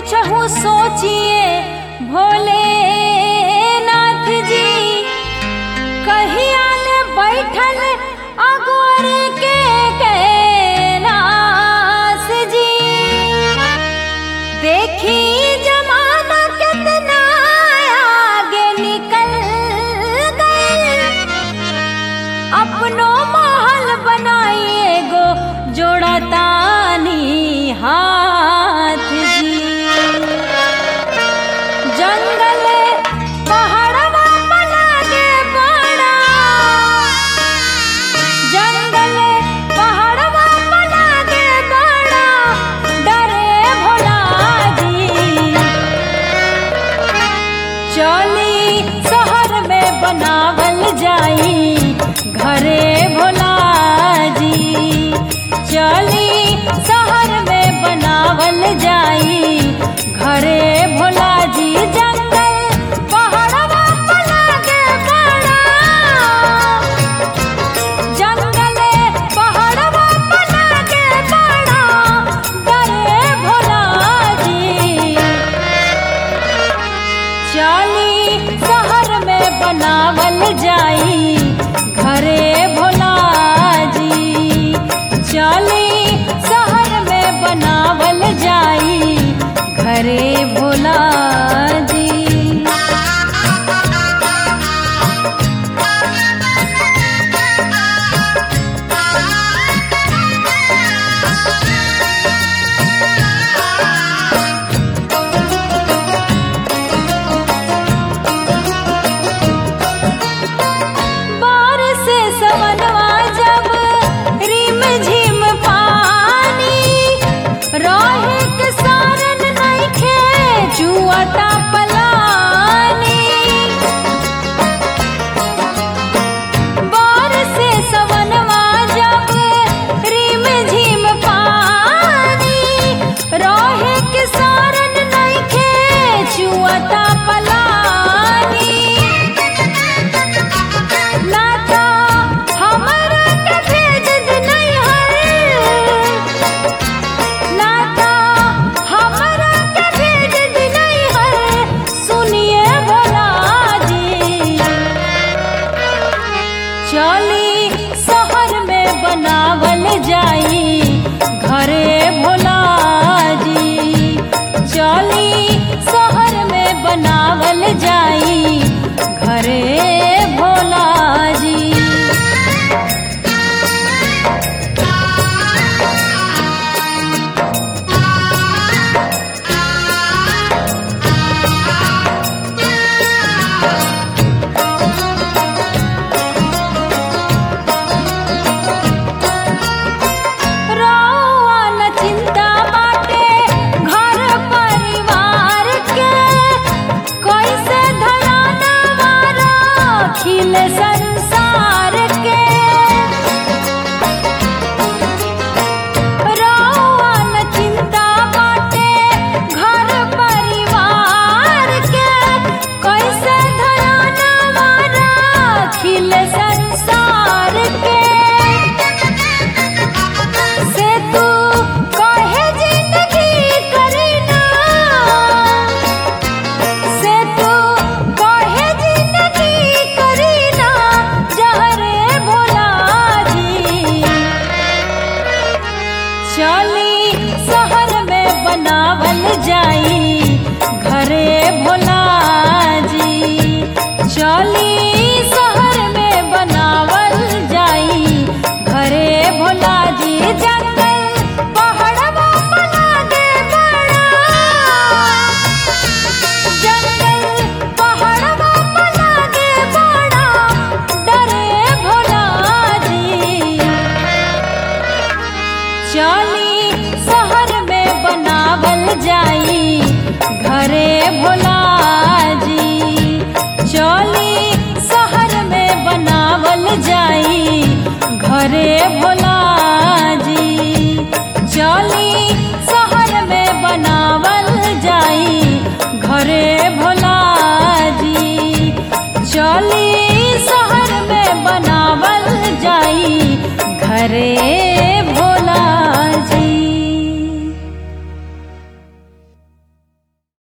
कुछहु सोचिए भोलेनाथ जी, कहिया ले बैठल अगोर के कैलाश जी। देखी जमाना कितना आगे निकल गए, अपनो महल बनाइए गो जोड़तानी हाथ जी। जंगल पहाड़वा लागे बड़ा, जंगल पहाड़वा लागे बड़ा, डरे भोला जी। चली शहर में बनावल जाई घरे भोला जी, चली शहर में बनावल जाई घरे भोला जी। जंगल पहाड़वा लागे बड़ा, जंगल पहाड़वा लागे बड़ा, डरे भोला जी। चली शहर में बनावल जाई घरे भोला जी, चली शहर में बनावल जाई घरे भोला जी। बारिश सवनवा जब रिम झिम पानी, रहे के सारन नइखे जुआता पलानी। बारिश सवनवा जब रिम झिम पानी, रहे के सारन नइखे जुआता पलानी। नाता हमरा के भेज दे नैहर, नाता हमरा के भेज दे नैहर, सुनिए भोला जी। चली शहर में बनावल जाई घरे भोला जी, चली शहर में बनावल जाई घरे भोला जी। रउआ न चिंता बाटे घर परिवार के, कैसे धराना वारा खिल संसार के। रउआ न चिंता बाटे घर परिवार के, कैसे धराना वारा खिल संसार के। से तू कहे जिंदगी करीना, से तू कहे जिंदगी करीना जहरे भोला जी। चली शहर में बनावल जाई घरे भोला जी, चली शहर में बनावल जाई घरे भोला जी। जंगल पहाड़वा लागे बड़ा, जंगल पहाड़वा लागे बड़ा, डरे भोला जी। चली शहर में बनावल जाई घरे भोला जी, चली शहर में बनावल जाई घरे भोला जी।